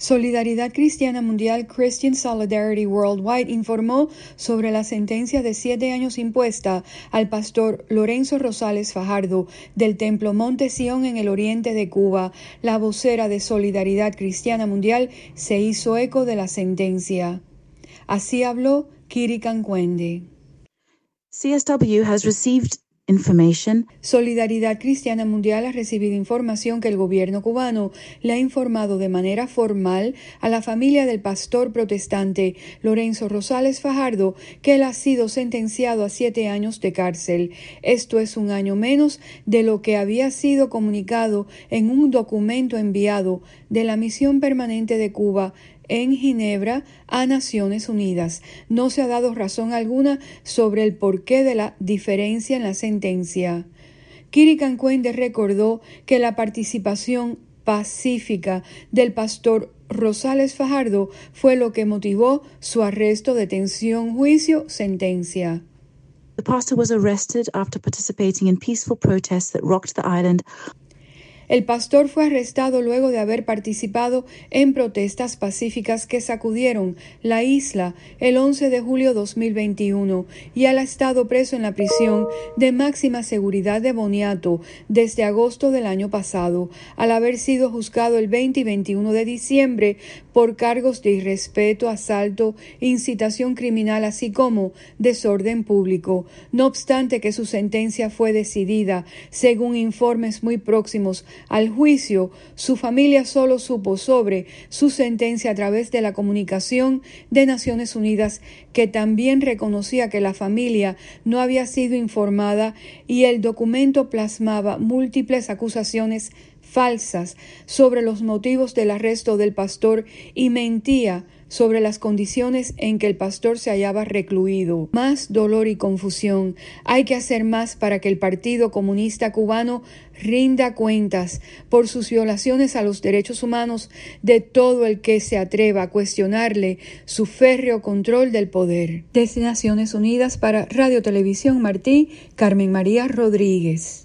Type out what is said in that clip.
Solidaridad Cristiana Mundial Christian Solidarity Worldwide informó sobre la sentencia de 7 años impuesta al pastor Lorenzo Rosales Fajardo del Templo Monte Sión en el oriente de Cuba. La vocera de Solidaridad Cristiana Mundial se hizo eco de la sentencia. Así habló Kiri Cancuende. CSW has received information. Solidaridad Cristiana Mundial ha recibido información que el gobierno cubano le ha informado de manera formal a la familia del pastor protestante Lorenzo Rosales Fajardo que él ha sido sentenciado a 7 años de cárcel. Esto es 1 año menos de lo que había sido comunicado en un documento enviado de la Misión Permanente de Cuba en Ginebra a Naciones Unidas. No se ha dado razón alguna sobre el porqué de la diferencia en la sentencia. Kiri Cancuende recordó que la participación pacífica del pastor Rosales Fajardo fue lo que motivó su arresto, detención, juicio, sentencia. The pastor was arrested after participating in peaceful protests that rocked the island. El pastor fue arrestado luego de haber participado en protestas pacíficas que sacudieron la isla el 11 de julio de 2021 y él ha estado preso en la prisión de máxima seguridad de Boniato desde agosto del año pasado, al haber sido juzgado el 20 y 21 de diciembre por cargos de irrespeto, asalto, incitación criminal, así como desorden público. No obstante que su sentencia fue decidida, según informes muy próximos al juicio, su familia solo supo sobre su sentencia a través de la comunicación de Naciones Unidas, que también reconocía que la familia no había sido informada y el documento plasmaba múltiples acusaciones falsas sobre los motivos del arresto del pastor y mentía sobre las condiciones en que el pastor se hallaba recluido. Más dolor y confusión. Hay que hacer más para que el Partido Comunista Cubano rinda cuentas por sus violaciones a los derechos humanos de todo el que se atreva a cuestionarle su férreo control del poder. Desde Naciones Unidas para Radio Televisión Martí, Carmen María Rodríguez.